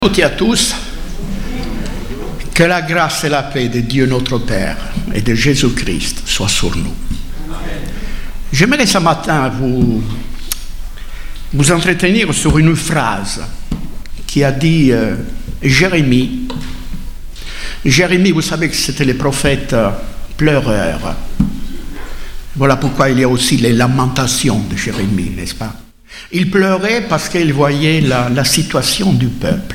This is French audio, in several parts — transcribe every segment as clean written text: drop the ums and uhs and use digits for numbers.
Toutes et à tous, que la grâce et la paix de Dieu notre Père et de Jésus-Christ soient sur nous. J'aimerais ce matin vous entretenir sur une phrase qui a dit Jérémie. Jérémie, vous savez que c'était le prophète pleureur. Voilà pourquoi il y a aussi les lamentations de Jérémie, n'est-ce pas? Il pleurait parce qu'il voyait la situation du peuple.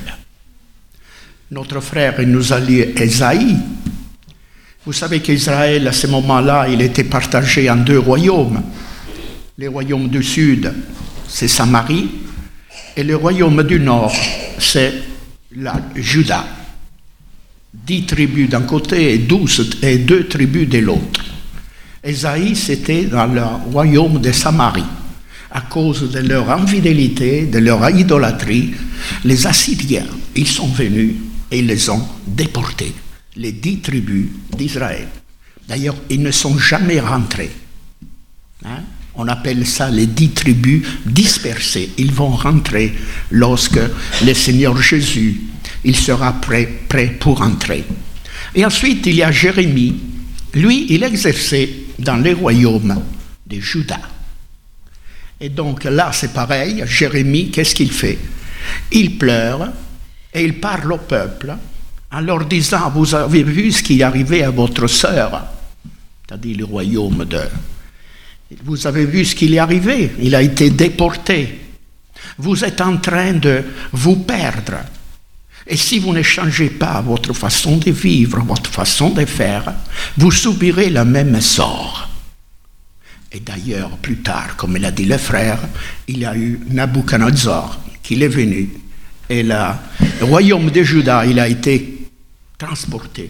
Notre frère nous a lu Ésaïe. Vous savez qu'Israël, à ce moment-là, il était partagé en deux royaumes. Le royaume du sud, c'est Samarie, et le royaume du nord, c'est Juda. 10 tribus d'un côté et 2 tribus de l'autre. Ésaïe, c'était dans le royaume de Samarie. À cause de leur infidélité, de leur idolâtrie, les Assyriens, ils sont venus et ils les ont déportés, les 10 tribus d'Israël. D'ailleurs, ils ne sont jamais rentrés. On appelle ça les 10 tribus dispersées. Ils vont rentrer lorsque le Seigneur Jésus, il sera prêt pour rentrer. Et ensuite, il y a Jérémie. Lui, il exerçait dans les royaumes de Juda. Et donc là, c'est pareil. Jérémie, qu'est-ce qu'il fait? Il pleure et il parle au peuple en leur disant, vous avez vu ce qui est arrivé à votre sœur, c'est-à-dire le royaume de... Vous avez vu ce qui lui est arrivé, il a été déporté. Vous êtes en train de vous perdre. Et si vous ne changez pas votre façon de vivre, votre façon de faire, vous subirez le même sort. Et d'ailleurs, plus tard, comme il a dit le frère, il y a eu Nabuchodonosor qui est venu. Et le royaume de Juda, il a été transporté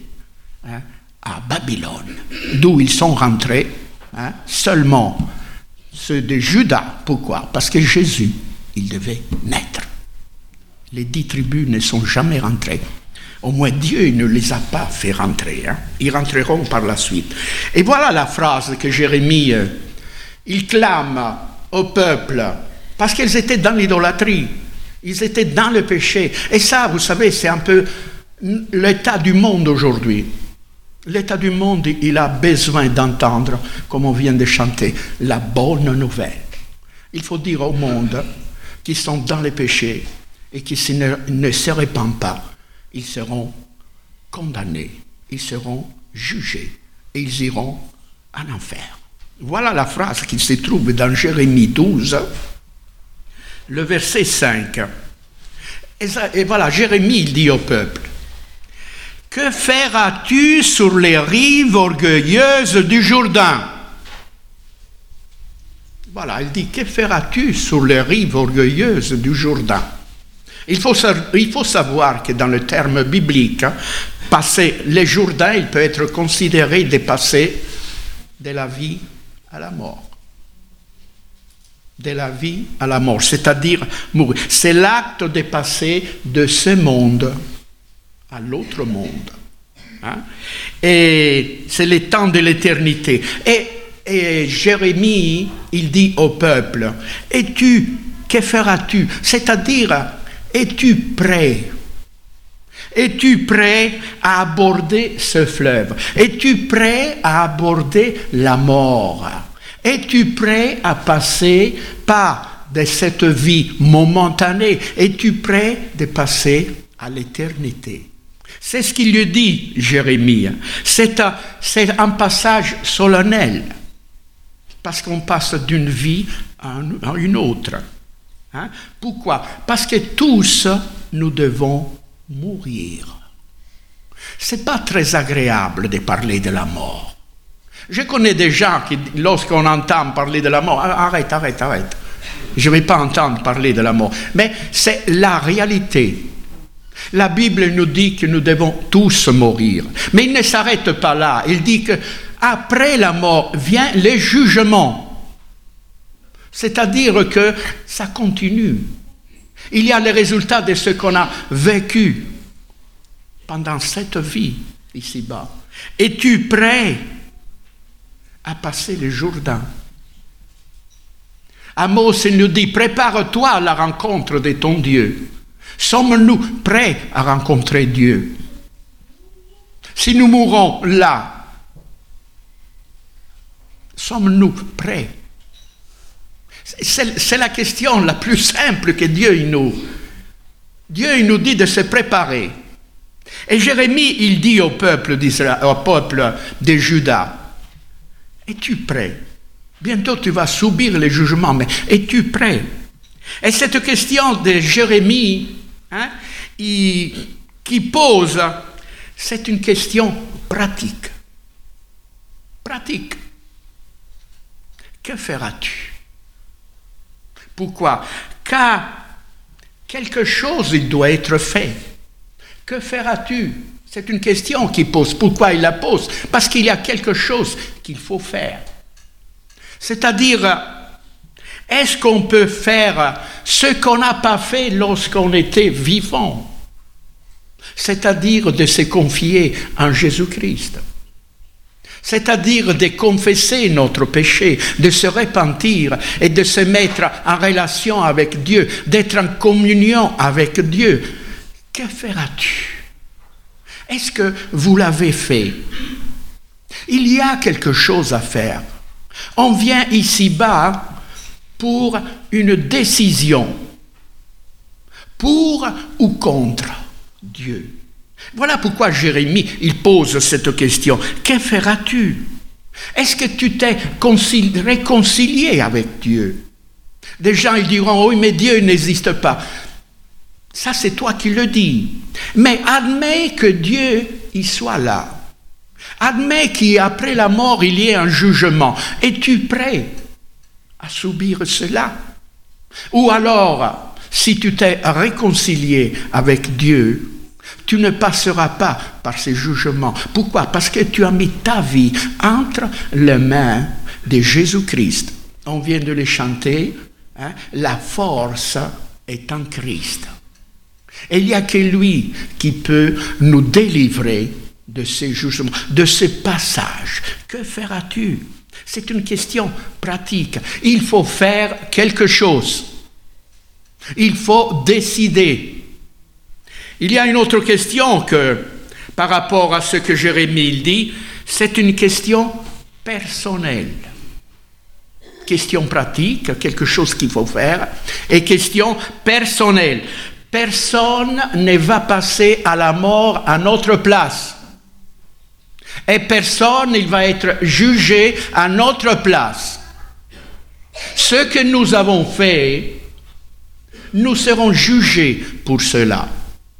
à Babylone, d'où ils sont rentrés seulement ceux de Juda. Pourquoi? Parce que Jésus, il devait naître. Les 10 tribus ne sont jamais rentrées. Au moins Dieu il ne les a pas fait rentrer. Ils rentreront par la suite. Et voilà la phrase que Jérémie, il clame au peuple, parce qu'ils étaient dans l'idolâtrie. Ils étaient dans le péché. Et ça, vous savez, c'est un peu l'état du monde aujourd'hui. L'état du monde, il a besoin d'entendre, comme on vient de chanter, la bonne nouvelle. Il faut dire au monde qui sont dans le péché et qui ne se répandent pas, ils seront condamnés, ils seront jugés et ils iront en enfer. Voilà la phrase qui se trouve dans Jérémie 12, le verset 5. Et voilà, Jérémie dit au peuple, « Que feras-tu sur les rives orgueilleuses du Jourdain ?» Voilà, il dit, « Que feras-tu sur les rives orgueilleuses du Jourdain ?» Il faut savoir que dans le terme biblique, passer le Jourdain, il peut être considéré de passer de la vie à la mort. De la vie à la mort, c'est-à-dire mourir. C'est l'acte de passer de ce monde à l'autre monde. Et c'est le temps de l'éternité. Et Jérémie, il dit au peuple, « Et tu, que feras-tu » C'est-à-dire, es-tu prêt? Es-tu prêt à aborder ce fleuve? Es-tu prêt à aborder la mort? Es-tu prêt à passer pas de cette vie momentanée? Es-tu prêt de passer à l'éternité? C'est ce qu'il lui dit, Jérémie. C'est un passage solennel, parce qu'on passe d'une vie à une autre. Pourquoi? Parce que tous, nous devons mourir. C'est pas très agréable de parler de la mort. Je connais des gens qui, lorsqu'on entend parler de la mort, arrête. Je ne vais pas entendre parler de la mort. Mais c'est la réalité. La Bible nous dit que nous devons tous mourir. Mais il ne s'arrête pas là. Il dit qu'après la mort vient le jugement. C'est-à-dire que ça continue. Il y a les résultats de ce qu'on a vécu pendant cette vie ici-bas. Es-tu prêt à passer le Jourdain? Amos, il nous dit, prépare-toi à la rencontre de ton Dieu. Sommes-nous prêts à rencontrer Dieu? Si nous mourons là, sommes-nous prêts? C'est la question la plus simple que Dieu il nous dit de se préparer. Et Jérémie, il dit au peuple d'Israël, au peuple de Juda, es-tu prêt? Bientôt tu vas subir les jugements, mais es-tu prêt? Et cette question de Jérémie, qui pose, c'est une question pratique. Pratique. Que feras-tu? Pourquoi? Car quelque chose il doit être fait. Que feras-tu? C'est une question qu'il pose. Pourquoi il la pose? Parce qu'il y a quelque chose qu'il faut faire. C'est-à-dire, est-ce qu'on peut faire ce qu'on n'a pas fait lorsqu'on était vivant? C'est-à-dire de se confier en Jésus-Christ. C'est-à-dire de confesser notre péché, de se repentir et de se mettre en relation avec Dieu, d'être en communion avec Dieu. Que feras-tu? Est-ce que vous l'avez fait? Il y a quelque chose à faire. On vient ici-bas pour une décision, pour ou contre Dieu. Voilà pourquoi Jérémie, il pose cette question. Que feras-tu? Est-ce que tu t'es réconcilié avec Dieu? Des gens, ils diront, oui, mais Dieu n'existe pas. Ça, c'est toi qui le dis. Mais admets que Dieu, il soit là. Admets qu'après la mort, il y ait un jugement. Es-tu prêt à subir cela? Ou alors, si tu t'es réconcilié avec Dieu, tu ne passeras pas par ces jugements. Pourquoi? Parce que tu as mis ta vie entre les mains de Jésus-Christ. On vient de les chanter. La force est en Christ. Et il n'y a que lui qui peut nous délivrer de ces jugements, de ces passages. Que feras-tu? C'est une question pratique. Il faut faire quelque chose. Il faut décider. Il y a une autre question que, par rapport à ce que Jérémie dit, c'est une question personnelle. Question pratique, quelque chose qu'il faut faire, et question personnelle. Personne ne va passer à la mort à notre place. Et personne ne va être jugé à notre place. Ce que nous avons fait, nous serons jugés pour cela.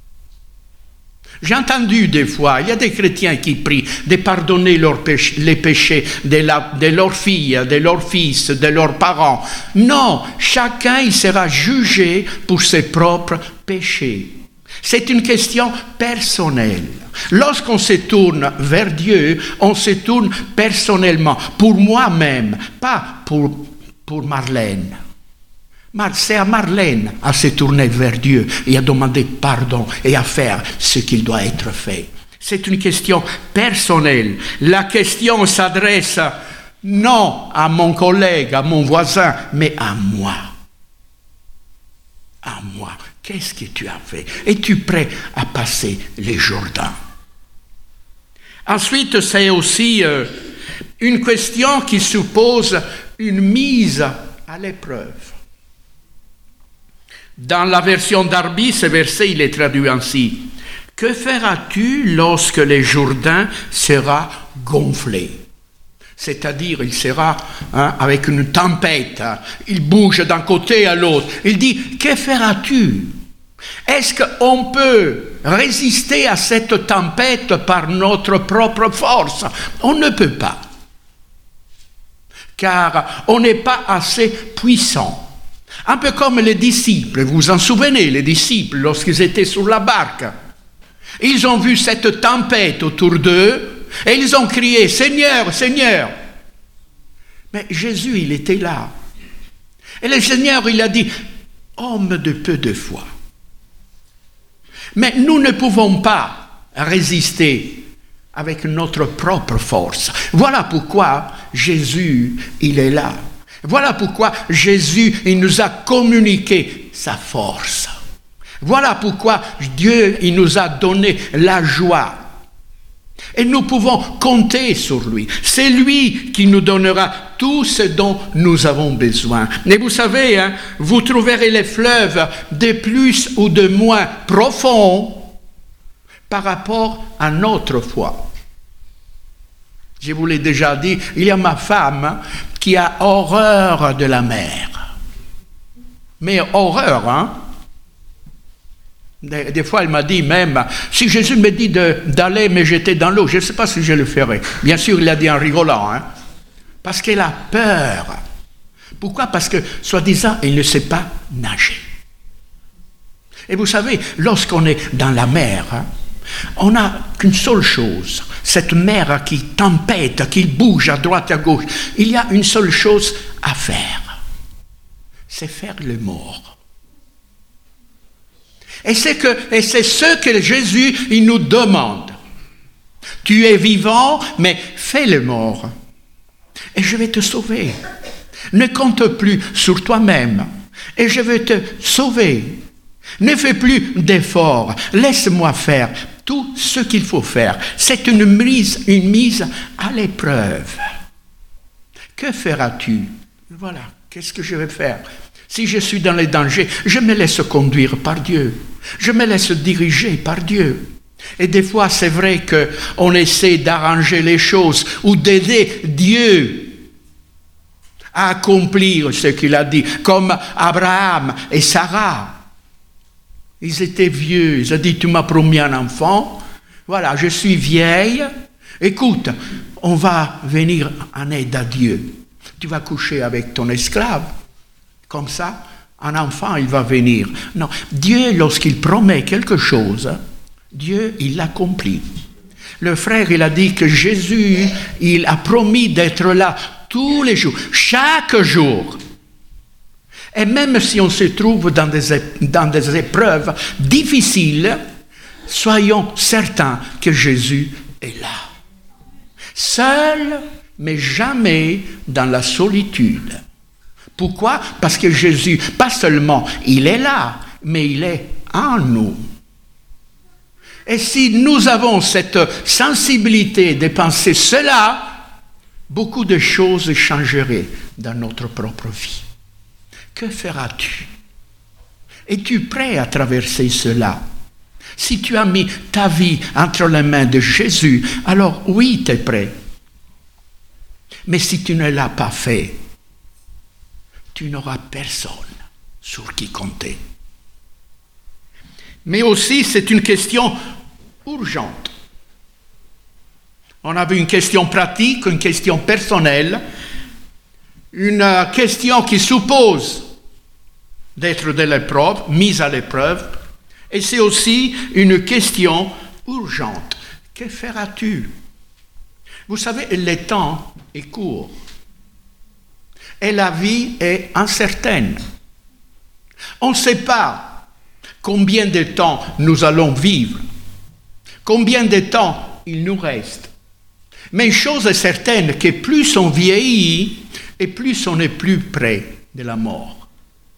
J'ai entendu des fois, il y a des chrétiens qui prient de pardonner les péchés de leurs filles, de leurs fils, de leurs parents. Non, chacun il sera jugé pour ses propres péchés. C'est une question personnelle. Lorsqu'on se tourne vers Dieu, on se tourne personnellement, pour moi-même, pas pour Marlène. C'est à Marlène à se tourner vers Dieu et à demander pardon et à faire ce qu'il doit être fait. C'est une question personnelle. La question s'adresse non à mon collègue, à mon voisin, mais à moi. À moi. Qu'est-ce que tu as fait? Es-tu prêt à passer les Jourdains? Ensuite, c'est aussi une question qui suppose une mise à l'épreuve. Dans la version Darby, ce verset, il est traduit ainsi. « Que feras-tu lorsque le Jourdain sera gonflé ?» C'est-à-dire, il sera avec une tempête, il bouge d'un côté à l'autre. Il dit, que feras-tu? Est-ce qu'on peut résister à cette tempête par notre propre force? On ne peut pas. Car on n'est pas assez puissant. Un peu comme les disciples, vous vous en souvenez, les disciples, lorsqu'ils étaient sur la barque. Ils ont vu cette tempête autour d'eux et ils ont crié « Seigneur, Seigneur !» Mais Jésus, il était là. Et le Seigneur, il a dit « Homme de peu de foi !» Mais nous ne pouvons pas résister avec notre propre force. Voilà pourquoi Jésus, il est là. Voilà pourquoi Jésus, il nous a communiqué sa force. Voilà pourquoi Dieu il nous a donné la joie. Et nous pouvons compter sur lui. C'est lui qui nous donnera tout ce dont nous avons besoin. Et vous savez, vous trouverez les fleuves de plus ou de moins profonds par rapport à notre foi. Je vous l'ai déjà dit, il y a ma femme qui a horreur de la mer. Mais horreur, hein? Des fois, elle m'a dit même, si Jésus me dit d'aller me jeter dans l'eau, je ne sais pas si je le ferai. Bien sûr, il l'a dit en rigolant, hein? Parce qu'elle a peur. Pourquoi? Parce que, soi-disant, elle ne sait pas nager. Et vous savez, lorsqu'on est dans la mer, on n'a qu'une seule chose, cette mer qui tempête, qui bouge à droite et à gauche. Il y a une seule chose à faire, c'est faire le mort. Et c'est ce que Jésus il nous demande. Tu es vivant, mais fais le mort. Et je vais te sauver. Ne compte plus sur toi-même. Et je vais te sauver. Ne fais plus d'efforts. Laisse-moi faire tout ce qu'il faut faire. C'est une mise à l'épreuve. Que feras-tu? Voilà, qu'est-ce que je vais faire? Si je suis dans les dangers, je me laisse conduire par Dieu. Je me laisse diriger par Dieu. Et des fois, c'est vrai qu'on essaie d'arranger les choses ou d'aider Dieu à accomplir ce qu'il a dit, comme Abraham et Sarah. Ils étaient vieux, ils ont dit, tu m'as promis un enfant, voilà, je suis vieille, écoute, on va venir en aide à Dieu. Tu vas coucher avec ton esclave. Comme ça, un enfant, il va venir. Non, Dieu, lorsqu'il promet quelque chose, Dieu, il l'accomplit. Le frère, il a dit que Jésus, il a promis d'être là tous les jours, chaque jour. Et même si on se trouve dans des épreuves difficiles, soyons certains que Jésus est là. Seul, mais jamais dans la solitude. Pourquoi? Parce que Jésus, pas seulement il est là, mais il est en nous. Et si nous avons cette sensibilité de penser cela, beaucoup de choses changeraient dans notre propre vie. Que feras-tu? Es-tu prêt à traverser cela? Si tu as mis ta vie entre les mains de Jésus, alors oui, tu es prêt. Mais si tu ne l'as pas fait, tu n'auras personne sur qui compter. Mais aussi, c'est une question urgente. On a vu une question pratique, une question personnelle, une question qui suppose d'être de l'épreuve, mise à l'épreuve, et c'est aussi une question urgente. Que feras-tu? Vous savez, le temps est court. Et la vie est incertaine. On ne sait pas combien de temps nous allons vivre, combien de temps il nous reste. Mais une chose est certaine, que plus on vieillit, et plus on est plus près de la mort.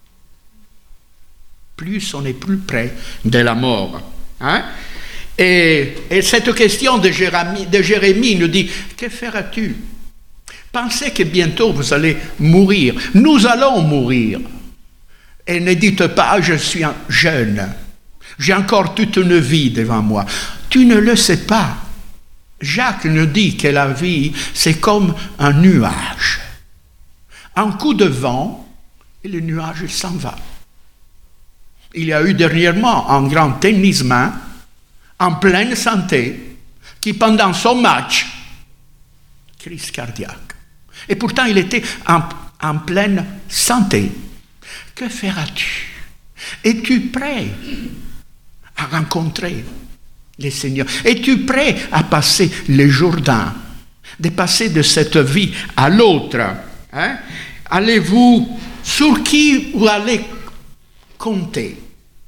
Plus on est plus près de la mort. Hein? Et cette question de Jérémie nous dit, que feras-tu? Pensez que bientôt vous allez mourir. Nous allons mourir. Et ne dites pas, je suis jeune. J'ai encore toute une vie devant moi. Tu ne le sais pas. Jacques nous dit que la vie, c'est comme un nuage. Un coup de vent, et le nuage s'en va. Il y a eu dernièrement un grand tennisman, en pleine santé, qui pendant son match, crise cardiaque. Et pourtant, il était en pleine santé. Que feras-tu? Es-tu prêt à rencontrer le Seigneur? Es-tu prêt à passer le Jourdain? De passer de cette vie à l'autre? Hein? Allez-vous, sur qui vous allez compter?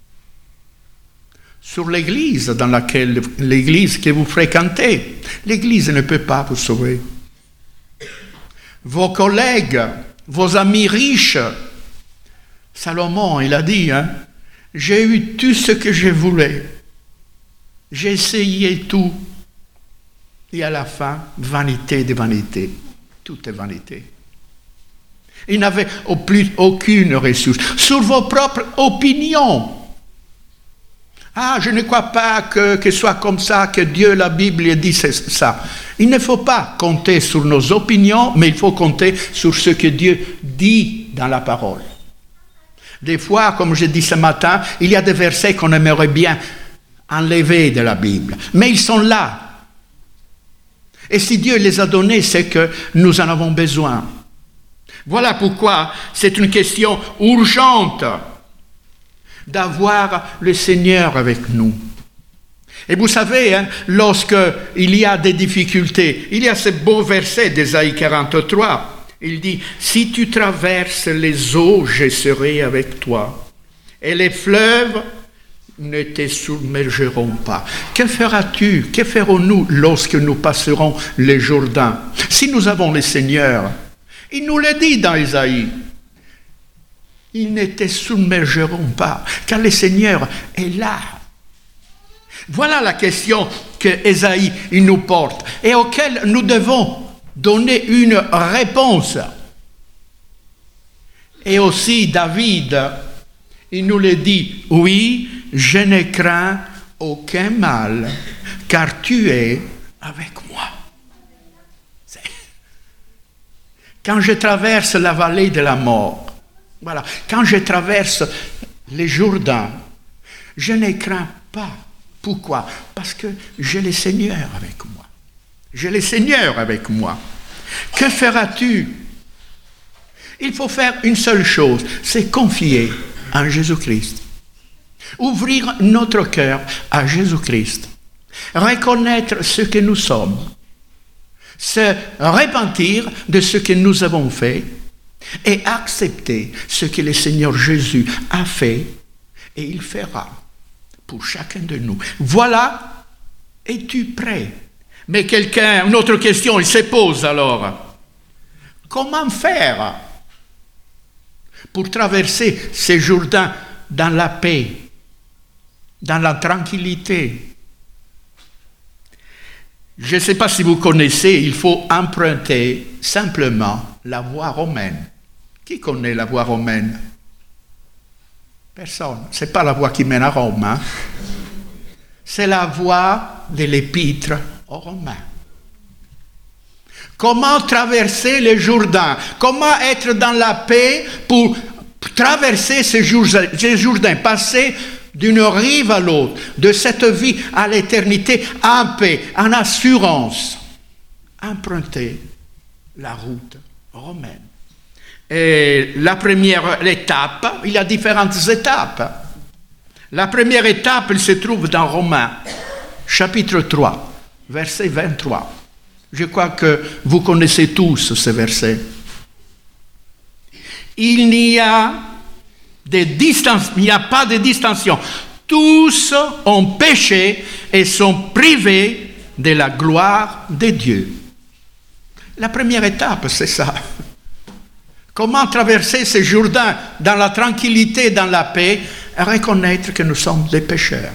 Sur l'église l'église que vous fréquentez. L'église ne peut pas vous sauver. Vos collègues, vos amis riches. Salomon, il a dit, J'ai eu tout ce que je voulais. J'ai essayé tout. Et à la fin, vanité de vanité. Tout est vanité. Il n'avait plus aucune ressource. Sur vos propres opinions. Ah, je ne crois pas que ce soit comme ça, que Dieu, la Bible, dit ça. Il ne faut pas compter sur nos opinions, mais il faut compter sur ce que Dieu dit dans la parole. Des fois, comme je dis ce matin, il y a des versets qu'on aimerait bien enlever de la Bible. Mais ils sont là. Et si Dieu les a donnés, c'est que nous en avons besoin. Voilà pourquoi c'est une question urgente d'avoir le Seigneur avec nous. Et vous savez, lorsqu'il y a des difficultés, il y a ce beau verset d'Ésaïe 43. Il dit, « Si tu traverses les eaux, je serai avec toi. Et les fleuves ne te submergeront pas. » Que feras-tu, que ferons-nous lorsque nous passerons le Jourdain? Si nous avons le Seigneur, il nous le dit dans Ésaïe. Ils ne te submergeront pas, car le Seigneur est là. Voilà la question que Ésaïe nous porte et auquel nous devons donner une réponse. Et aussi David, il nous le dit, oui, je ne crains aucun mal, car tu es avec moi. Quand je traverse la vallée de la mort, voilà, quand je traverse les Jourdains, je ne crains pas. Pourquoi? Parce que j'ai le Seigneur avec moi. J'ai le Seigneur avec moi. Que feras-tu? Il faut faire une seule chose, c'est confier en Jésus-Christ. Ouvrir notre cœur à Jésus-Christ. Reconnaître ce que nous sommes. Se repentir de ce que nous avons fait et accepter ce que le Seigneur Jésus a fait et il fera pour chacun de nous. Voilà, es-tu prêt? Mais une autre question, il se pose alors. Comment faire pour traverser ces Jourdains dans la paix, dans la tranquillité? Je ne sais pas si vous connaissez, il faut emprunter simplement la voie romaine. Qui connaît la voie romaine? Personne. Ce n'est pas la voie qui mène à Rome. Hein? C'est la voie de l'épître aux Romains. Comment traverser le Jourdain? Comment être dans la paix pour traverser ces Jourdains, passer d'une rive à l'autre, de cette vie à l'éternité, en paix, en assurance. Emprunter la route romaine. Et la première étape, il y a différentes étapes. La première étape, elle se trouve dans Romains, chapitre 3, verset 23. Je crois que vous connaissez tous ce verset. Il n'y a pas de distinction. Tous ont péché et sont privés de la gloire de Dieu. La première étape, c'est ça. Comment traverser ce Jourdain dans la tranquillité, dans la paix, et reconnaître que nous sommes des pécheurs.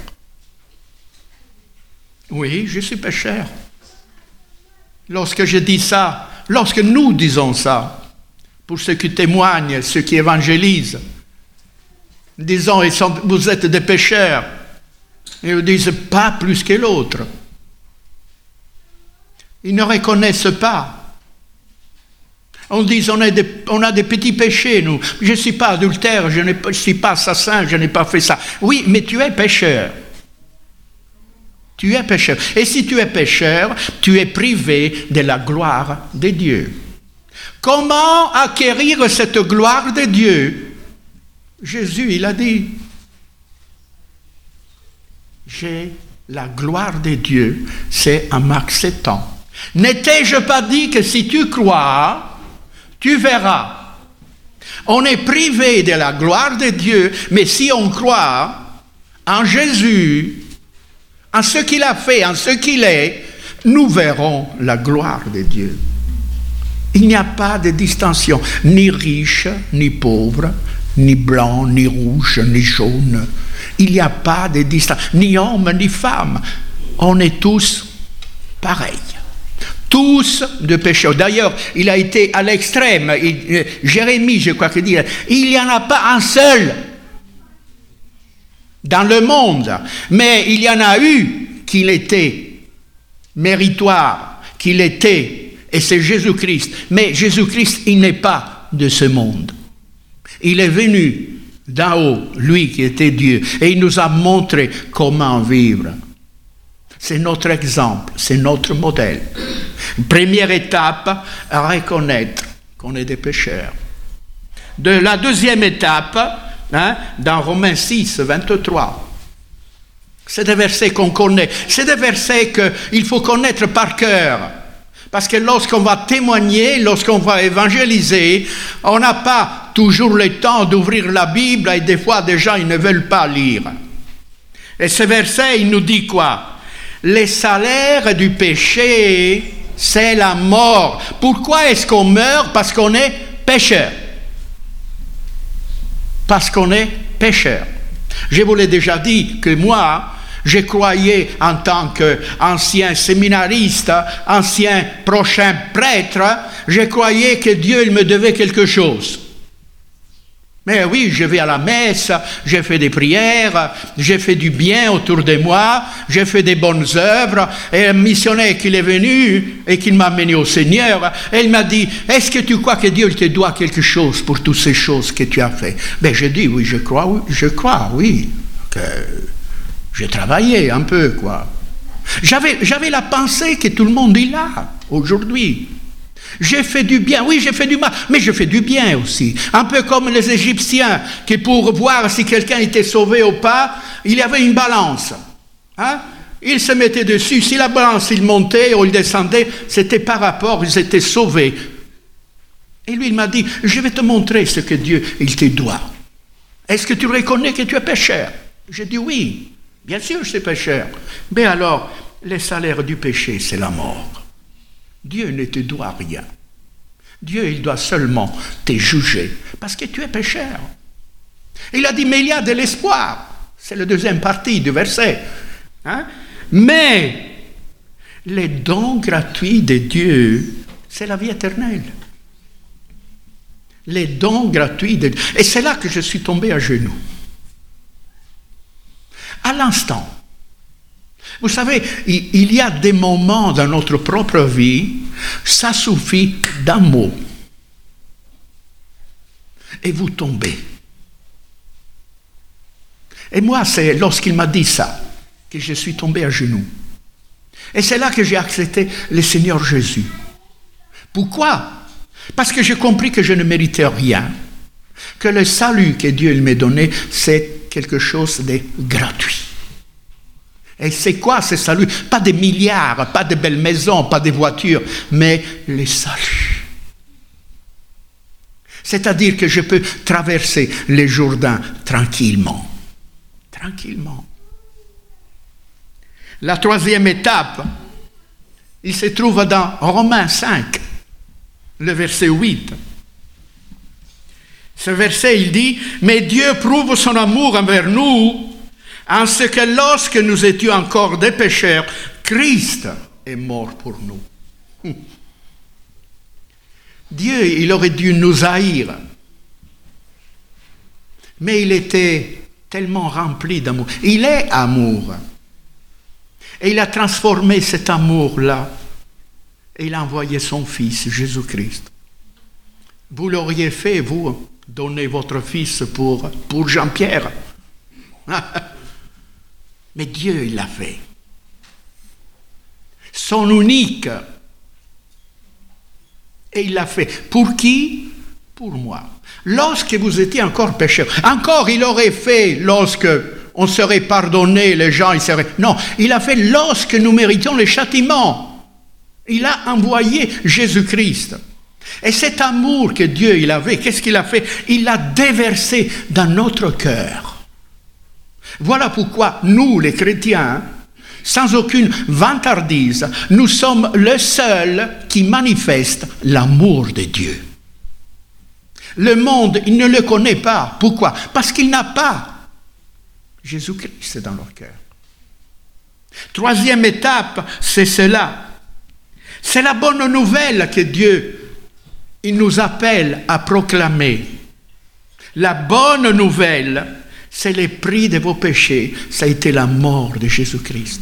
Oui, je suis pécheur. Lorsque je dis ça, lorsque nous disons ça, pour ceux qui témoignent, ceux qui évangélisent, disons, vous êtes des pécheurs, et ils disent pas plus que l'autre. Ils ne reconnaissent pas. On dit, on a des petits péchés, nous. Je ne suis pas adultère, je ne suis pas assassin, je n'ai pas fait ça. Oui, mais tu es pécheur. Tu es pécheur. Et si tu es pécheur, tu es privé de la gloire de Dieu. Comment acquérir cette gloire de Dieu? Jésus, il a dit, j'ai la gloire de Dieu, c'est en m'acceptant. N'ai-je pas dit que si tu crois, tu verras. On est privé de la gloire de Dieu, mais si on croit en Jésus, en ce qu'il a fait, en ce qu'il est, nous verrons la gloire de Dieu. Il n'y a pas de distinction, ni riche, ni pauvre, ni blanc, ni rouge, ni jaune. Il n'y a pas de distinction, ni homme, ni femme. On est tous pareils. Tous de pécheurs. D'ailleurs, il a été à l'extrême. Jérémie, je crois qu'il dit, il n'y en a pas un seul dans le monde, mais il y en a eu qu'il était méritoire, qu'il était, et c'est Jésus-Christ. Mais Jésus-Christ, il n'est pas de ce monde. Il est venu d'en haut, lui qui était Dieu, et il nous a montré comment vivre. C'est notre exemple, c'est notre modèle. Première étape, reconnaître qu'on est des pécheurs. La deuxième étape, dans Romains 6, 23, c'est des versets qu'on connaît, c'est des versets qu'il faut connaître par cœur. Parce que lorsqu'on va témoigner, lorsqu'on va évangéliser, on n'a pas toujours le temps d'ouvrir la Bible et des fois des gens ils ne veulent pas lire. Et ce verset, il nous dit quoi? Le salaire du péché, c'est la mort. Pourquoi est-ce qu'on meurt? Parce qu'on est pécheur. Parce qu'on est pécheur. Je vous l'ai déjà dit que moi, je croyais en tant qu'ancien séminariste, ancien prochain prêtre, je croyais que Dieu il me devait quelque chose. Mais oui, je vais à la messe, j'ai fait des prières, j'ai fait du bien autour de moi, j'ai fait des bonnes œuvres. Et un missionnaire qui est venu et qui m'a amené au Seigneur, et il m'a dit, est-ce que tu crois que Dieu te doit quelque chose pour toutes ces choses que tu as fait? Ben j'ai dit, oui, je crois, oui, que j'ai travaillé un peu, quoi. J'avais la pensée que tout le monde est là, aujourd'hui. J'ai fait du bien, oui, j'ai fait du mal, mais j'ai fait du bien aussi. Un peu comme les Égyptiens, qui pour voir si quelqu'un était sauvé ou pas, il y avait une balance. Ils se mettaient dessus, si la balance il montait ou il descendait, c'était par rapport, ils étaient sauvés. Et lui, il m'a dit, je vais te montrer ce que Dieu, il te doit. Est-ce que tu reconnais que tu es pécheur? J'ai dit oui, bien sûr je suis pécheur. Mais alors, le salaire du péché, c'est la mort. Dieu ne te doit rien. Dieu, il doit seulement te juger parce que tu es pécheur. Il a dit, mais il y a de l'espoir. C'est la deuxième partie du verset. Mais les dons gratuits de Dieu, c'est la vie éternelle. Les dons gratuits de Dieu. Et c'est là que je suis tombé à genoux. À l'instant. Vous savez, il y a des moments dans notre propre vie, ça suffit d'un mot. Et vous tombez. Et moi, c'est lorsqu'il m'a dit ça, que je suis tombé à genoux. Et c'est là que j'ai accepté le Seigneur Jésus. Pourquoi? Parce que j'ai compris que je ne méritais rien, que le salut que Dieu m'a donné, c'est quelque chose de gratuit. Et c'est quoi ce salut? Pas des milliards, pas de belles maisons, pas de voitures, mais le salut. C'est-à-dire que je peux traverser le Jourdain tranquillement. Tranquillement. La troisième étape, il se trouve dans Romains 5, le verset 8. Ce verset, il dit, « Mais Dieu prouve son amour envers nous, en ce que lorsque nous étions encore des pécheurs, Christ est mort pour nous. » Dieu, il aurait dû nous haïr. Mais il était tellement rempli d'amour. Il est amour. Et il a transformé cet amour-là. Et il a envoyé son Fils, Jésus-Christ. Vous l'auriez fait, vous, donner votre Fils pour Jean-Pierre. Mais Dieu, il l'a fait. Son unique. Et il l'a fait. Pour qui? Pour moi. Lorsque vous étiez encore pécheur. Encore, il aurait fait lorsque on serait pardonné, les gens, ils seraient... Non, il a fait lorsque nous méritions le châtiment. Il a envoyé Jésus-Christ. Et cet amour que Dieu il avait, qu'est-ce qu'il a fait? Il l'a déversé dans notre cœur. Voilà pourquoi nous, les chrétiens, sans aucune vantardise, nous sommes les seuls qui manifestent l'amour de Dieu. Le monde, il ne le connaît pas. Pourquoi? Parce qu'il n'a pas Jésus-Christ dans leur cœur. Troisième étape, c'est cela. C'est la bonne nouvelle que Dieu, il nous appelle à proclamer. La bonne nouvelle, c'est le prix de vos péchés. Ça a été la mort de Jésus-Christ.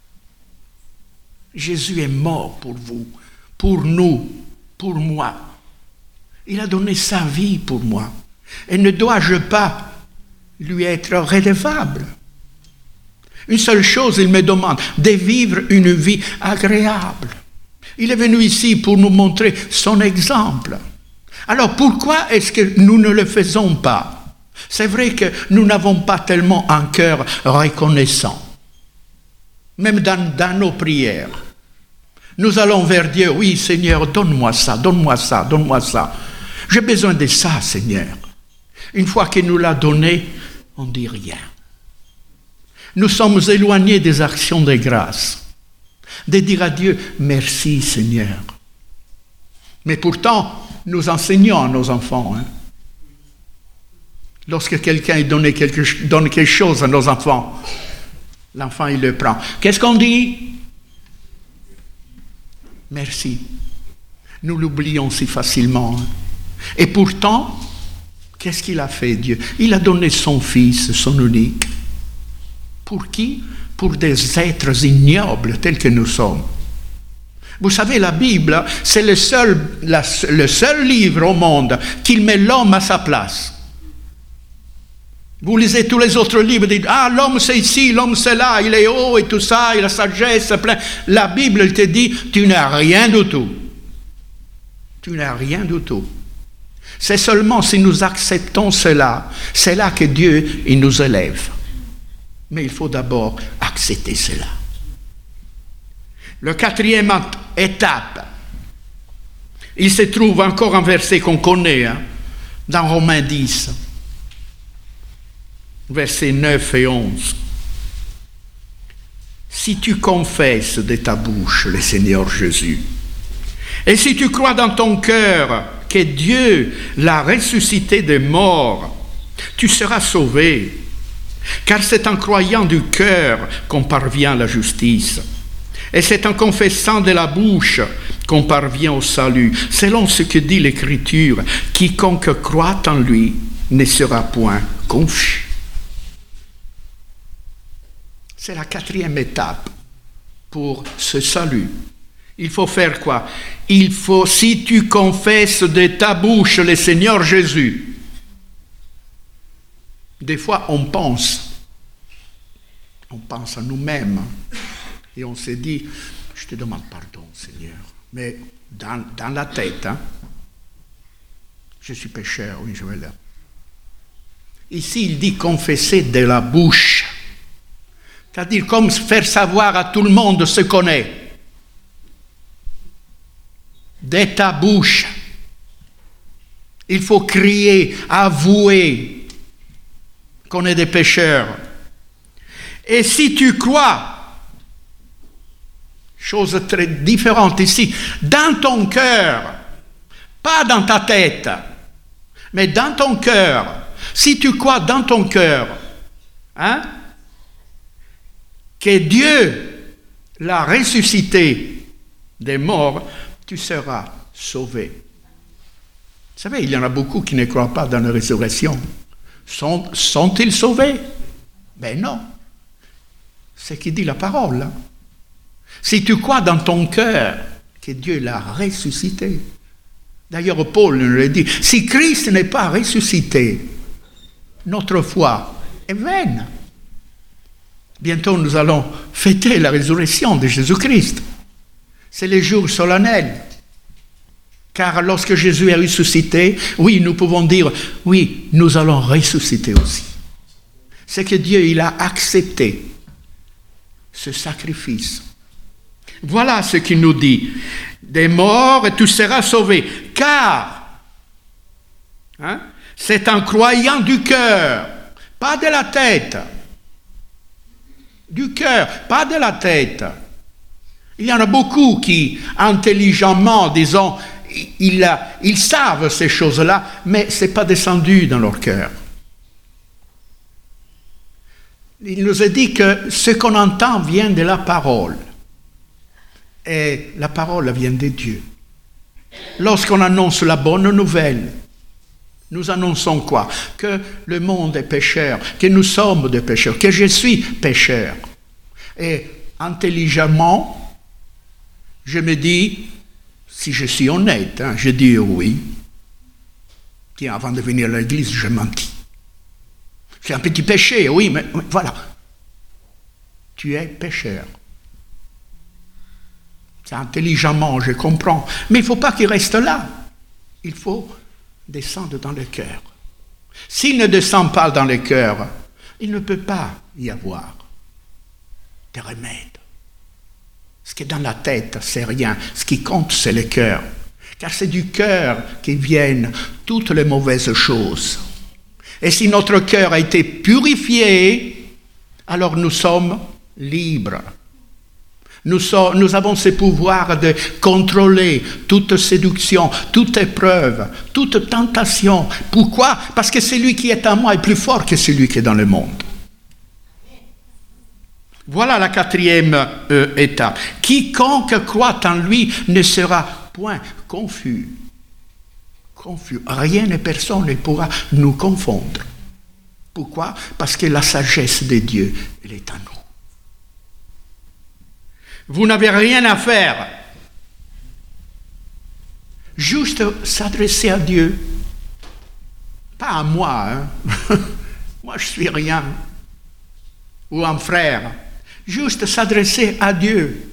Jésus est mort pour vous, pour nous, pour moi. Il a donné sa vie pour moi. Et ne dois-je pas lui être redevable? Une seule chose, il me demande, de vivre une vie agréable. Il est venu ici pour nous montrer son exemple. Alors pourquoi est-ce que nous ne le faisons pas? C'est vrai que nous n'avons pas tellement un cœur reconnaissant. Même dans nos prières. Nous allons vers Dieu, oui Seigneur, donne-moi ça, donne-moi ça, donne-moi ça. J'ai besoin de ça, Seigneur. Une fois qu'il nous l'a donné, on ne dit rien. Nous sommes éloignés des actions de grâce. De dire à Dieu, merci Seigneur. Mais pourtant, nous enseignons à nos enfants. Lorsque quelqu'un donne quelque chose à nos enfants, l'enfant il le prend. Qu'est-ce qu'on dit? Merci. Nous l'oublions si facilement. Et pourtant, qu'est-ce qu'il a fait Dieu? Il a donné son Fils, son unique. Pour qui? Pour des êtres ignobles tels que nous sommes. Vous savez, la Bible, c'est le seul livre au monde qui met l'homme à sa place. Vous lisez tous les autres livres, vous dites, ah, l'homme c'est ici, l'homme c'est là, il est haut et tout ça, il a la sagesse, plein. La Bible, elle te dit, tu n'as rien du tout. Tu n'as rien du tout. C'est seulement si nous acceptons cela, c'est là que Dieu, il nous élève. Mais il faut d'abord accepter cela. La quatrième étape, il se trouve encore un verset qu'on connaît, dans Romains 10. Versets 9 et 11. Si tu confesses de ta bouche le Seigneur Jésus, et si tu crois dans ton cœur que Dieu l'a ressuscité des morts, tu seras sauvé. Car c'est en croyant du cœur qu'on parvient à la justice. Et c'est en confessant de la bouche qu'on parvient au salut. Selon ce que dit l'Écriture, quiconque croit en lui ne sera point confus. C'est la quatrième étape pour ce salut. Il faut faire quoi? Il faut, si tu confesses de ta bouche le Seigneur Jésus, des fois on pense à nous-mêmes et on se dit, je te demande pardon Seigneur, mais dans la tête, je suis pécheur, oui je vais là. Ici il dit confesser de la bouche. C'est-à-dire comme faire savoir à tout le monde ce qu'on est. De ta bouche. Il faut crier, avouer qu'on est des pécheurs. Et si tu crois, chose très différente ici, dans ton cœur, pas dans ta tête, mais dans ton cœur, si tu crois dans ton cœur, que Dieu l'a ressuscité des morts, tu seras sauvé. Vous savez, il y en a beaucoup qui ne croient pas dans la résurrection. Sont-ils sauvés? Ben non. C'est ce qui dit la parole. Si tu crois dans ton cœur que Dieu l'a ressuscité. D'ailleurs, Paul nous le dit, si Christ n'est pas ressuscité, notre foi est vaine. Bientôt, nous allons fêter la résurrection de Jésus-Christ. C'est le jour solennel. Car lorsque Jésus est ressuscité, oui, nous pouvons dire, oui, nous allons ressusciter aussi. C'est que Dieu, il a accepté ce sacrifice. Voilà ce qu'il nous dit. Des morts, tu seras sauvé. Car, c'est en croyant du cœur, pas de la tête. Du cœur, pas de la tête. Il y en a beaucoup qui, intelligemment, disons, ils savent ces choses-là, mais ce n'est pas descendu dans leur cœur. Il nous a dit que ce qu'on entend vient de la parole. Et la parole vient de Dieu. Lorsqu'on annonce la bonne nouvelle, nous annonçons quoi? Que le monde est pécheur, que nous sommes des pécheurs, que je suis pécheur. Et intelligemment, je me dis, si je suis honnête, je dis oui. Tiens, avant de venir à l'église, je mentis. C'est un petit péché, oui, mais voilà. Tu es pécheur. C'est intelligemment, je comprends. Mais il ne faut pas qu'il reste là. Il faut descendre dans le cœur. S'il ne descend pas dans le cœur, il ne peut pas y avoir de remède. Ce qui est dans la tête, c'est rien. Ce qui compte, c'est le cœur. Car c'est du cœur qui viennent toutes les mauvaises choses. Et si notre cœur a été purifié, alors nous sommes libres. Nous avons ce pouvoir de contrôler toute séduction, toute épreuve, toute tentation. Pourquoi? Parce que celui qui est en moi est plus fort que celui qui est dans le monde. Voilà la quatrième étape. Quiconque croit en lui ne sera point confus. Rien et personne ne pourra nous confondre. Pourquoi? Parce que la sagesse de Dieu, elle est en nous. Vous n'avez rien à faire. Juste s'adresser à Dieu. Pas à moi. Moi, je suis rien. Ou un frère. Juste s'adresser à Dieu.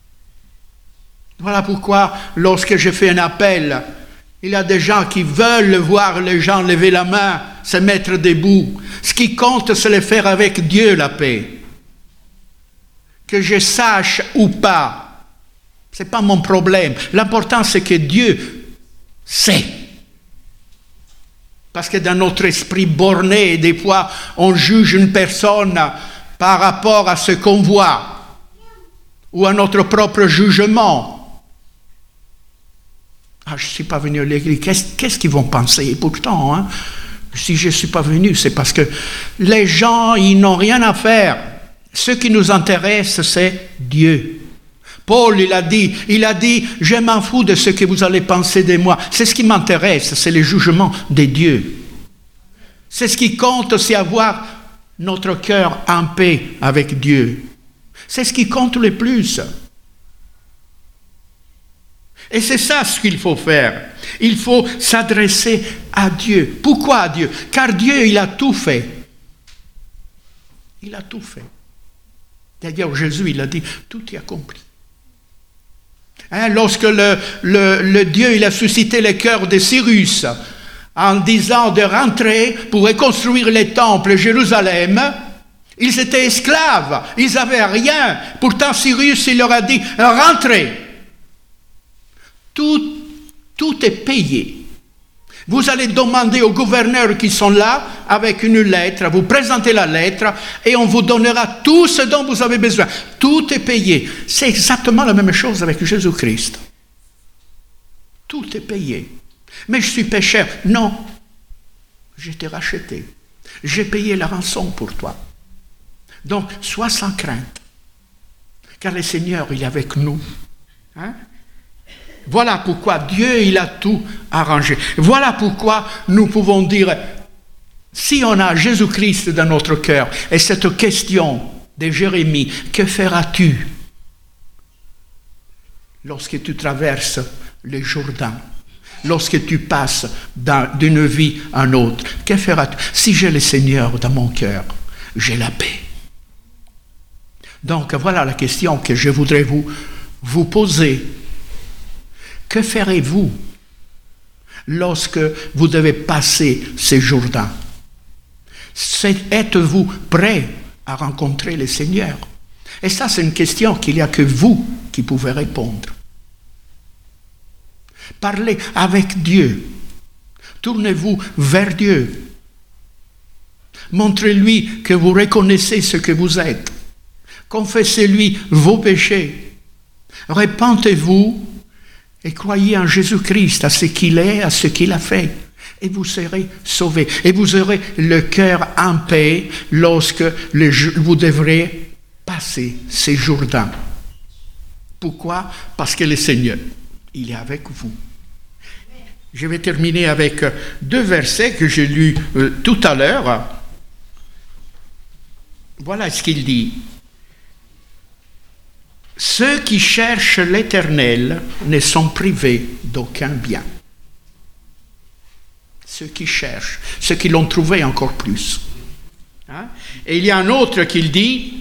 Voilà pourquoi, lorsque je fais un appel, il y a des gens qui veulent voir les gens lever la main, se mettre debout. Ce qui compte, c'est le faire avec Dieu, la paix. Que je sache ou pas, ce n'est pas mon problème. L'important, c'est que Dieu sait. Parce que dans notre esprit borné, des fois, on juge une personne par rapport à ce qu'on voit, ou à notre propre jugement. Ah, je ne suis pas venu à l'église, qu'est-ce qu'ils vont penser? Et pourtant, si je ne suis pas venu, c'est parce que les gens, ils n'ont rien à faire. Ce qui nous intéresse, c'est Dieu. Paul, il a dit, je m'en fous de ce que vous allez penser de moi. C'est ce qui m'intéresse, c'est le jugement de Dieu. C'est ce qui compte, c'est avoir notre cœur en paix avec Dieu. C'est ce qui compte le plus. Et c'est ça ce qu'il faut faire. Il faut s'adresser à Dieu. Pourquoi à Dieu? Car Dieu, il a tout fait. Il a tout fait. D'ailleurs, Jésus, il a dit, tout est accompli. Lorsque le Dieu, il a suscité le cœur de Cyrus, en disant de rentrer pour reconstruire les temples de Jérusalem, ils étaient esclaves, ils n'avaient rien. Pourtant, Cyrus, il leur a dit, rentrez. Tout est payé. Vous allez demander aux gouverneurs qui sont là, avec une lettre, vous présentez la lettre, et on vous donnera tout ce dont vous avez besoin. Tout est payé. C'est exactement la même chose avec Jésus-Christ. Tout est payé. Mais je suis pécheur. Non. Je t'ai racheté. J'ai payé la rançon pour toi. Donc, sois sans crainte. Car le Seigneur, il est avec nous. Voilà pourquoi Dieu, il a tout arrangé. Voilà pourquoi nous pouvons dire, si on a Jésus-Christ dans notre cœur, et cette question de Jérémie, que feras-tu lorsque tu traverses le Jourdain, lorsque tu passes d'une vie à une autre? Que feras-tu? Si j'ai le Seigneur dans mon cœur, j'ai la paix. Donc voilà la question que je voudrais vous poser. Que ferez-vous lorsque vous devez passer ces Jourdains? Êtes-vous prêt à rencontrer le Seigneur? Et ça, c'est une question qu'il n'y a que vous qui pouvez répondre. Parlez avec Dieu. Tournez-vous vers Dieu. Montrez-lui que vous reconnaissez ce que vous êtes. Confessez-lui vos péchés. Repentez-vous. et croyez en Jésus-Christ, à ce qu'il est, à ce qu'il a fait. Et vous serez sauvés. Et vous aurez le cœur en paix lorsque vous devrez passer ces Jourdains. Pourquoi? Parce que le Seigneur, il est avec vous. Je vais terminer avec 2 versets que j'ai lus tout à l'heure. Voilà ce qu'il dit. Ceux qui cherchent l'Éternel ne sont privés d'aucun bien. Ceux qui cherchent, ceux qui l'ont trouvé encore plus. Hein? Et il y a un autre qui dit,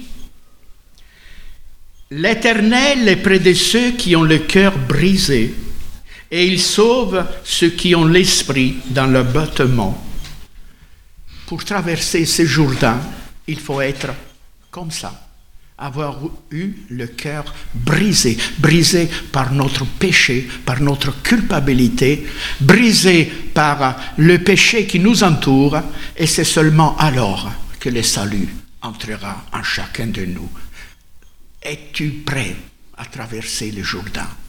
l'Éternel est près de ceux qui ont le cœur brisé, et il sauve ceux qui ont l'esprit dans le battement. Pour traverser ces Jourdains, il faut être comme ça. Avoir eu le cœur brisé par notre péché, par notre culpabilité, brisé par le péché qui nous entoure, et c'est seulement alors que le salut entrera en chacun de nous. Es-tu prêt à traverser le Jourdain?